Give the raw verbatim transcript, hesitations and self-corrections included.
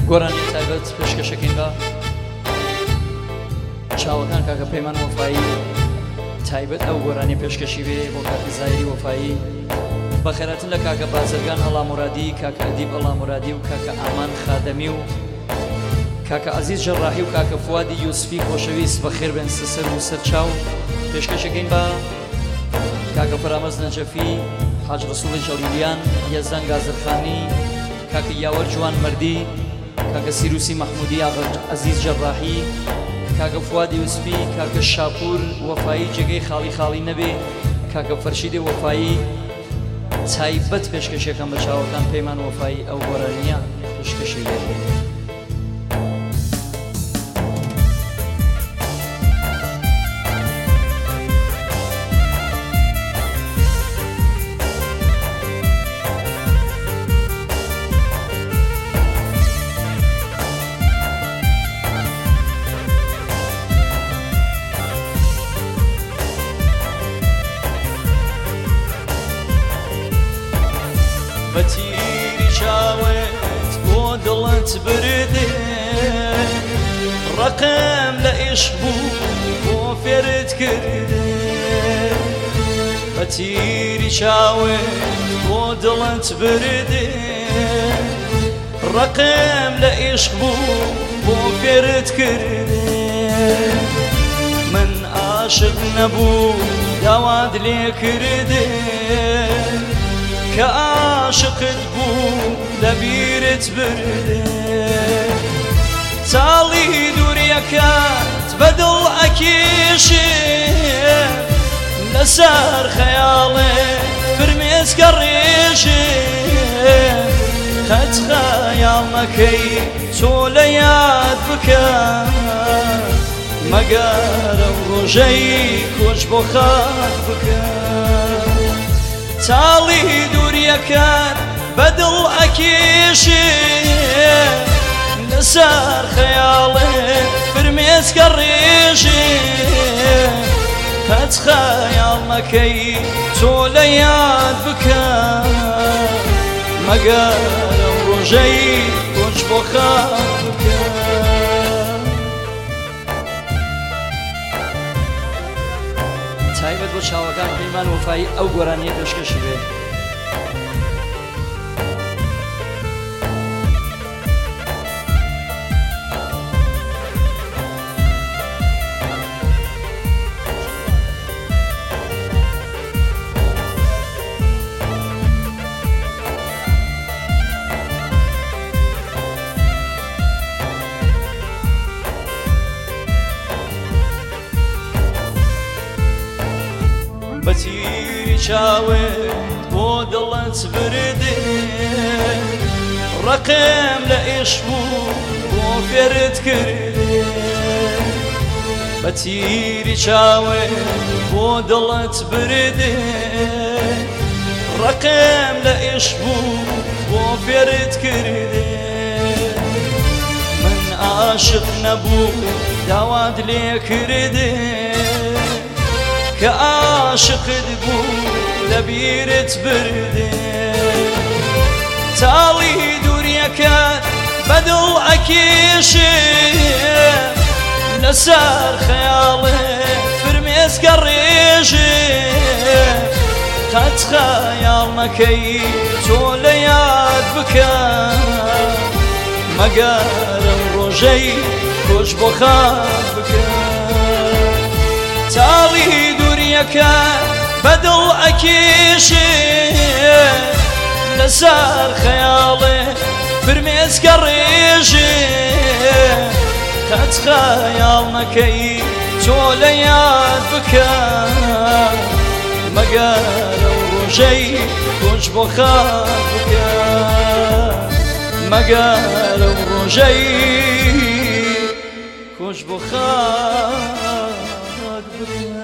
گۆرانی تایبەت پێشکەشەکەین بە چاوەکان کاکە پەیمان وەفایی تایبەت ئەو گۆرانی پێشکەشی بێ بۆ کاکە زایری وەفایی بەخێرەتن لە کاکە بازرگان هەڵا مورادی کاکە ئەدیب هەڵا مورادی و کاکە ئامان خادەمی و کاکە عەزیز جەڕاحی و کاکە فوادی یوسفی خۆشەویست بەخێر بێن سەر و سەر چاو پێشکەشەکەین بە کاکە فەرامەز نەجەفی حاج ڕسوڵی جەلیلیان یەزدان گازرخانی کاکە یاوەر جوان مەردی کاکە سیروسی مەحمودی ئاغا عەزیز جەڕاحی کاکە فوادی یوسفی کاکە شاپور وەفایی جێگەی خاڵی خاڵی نەبێ کاکە فەرشیدی وەفایی تایبەت پێشکەشەکەم بە چاوەکان پەیمان وەفایی ئەو گۆرانیە پێشکەشی لێ بەتیری چاوێت بۆ دڵت بردێ ڕقم لە عیشق بوو بۆ فێرت کردێ بەتیری چاوێت بۆ دڵت بردێ ڕقم لە عیشق بوو بۆ فێرت کردێ من عاشق نەبوو داوات لێ کردێ کە عاشقت بوو لەبیرت بردێ چاڵی دووریەکەت بەدڵ ئەکێشێ لەسەر خەیاڵێ فرمێسکە ڕێژێ قەت خەیاڵ مەکەی تۆ لە یاد بکە مەگەر ئەو ڕۆژەی کۆچ بۆ خاک بکە چاڵی دووریەکەت بەدڵ ئەکێشێ لەسەر خەیاڵێ فرمێسکە ڕێژێ قەت خەیاڵ مەکەی تۆ لە یاد بکە مەگەر ئەو ڕۆژەی کۆچ بۆ خاک بکە تایبەت بۆ چاوەکان پەیمان وەفایی ئەو گۆرانیە پێشکەشی بێ بەتیری چاوێت بۆ دڵت بردێ ڕقم لە عیشق بوو بۆ فێرت کردێ بەتیری چاوێت بۆ دڵت بردێ ڕقم لە عیشق بوو بۆ فێرت کردێ من عاشق نەبوو داوات لێ کردێ کە عاشقت بوو لەبیرت بردێ چاڵی دووریەکەت بەدڵ ئەکێشێ لەسەر خەیاڵێ فرمێسکە ڕێژێ قەت خەیاڵ مەکەی تۆ لە یاد بکە مەگەر ئەو ڕۆژەی کۆچ بۆ خاک بکە چاڵی دووریەکەت بەدڵ ئەکێشێ لەسەر خەیاڵێ فرمێسکە ڕێژێ قەت خەیاڵ مەکەی تۆ لە یاد بکە مەگەر ئەو ڕۆژەی کۆچ بۆ خاک بکە مەگەر ئەو ڕۆژەی کۆچ بۆ خاک بکە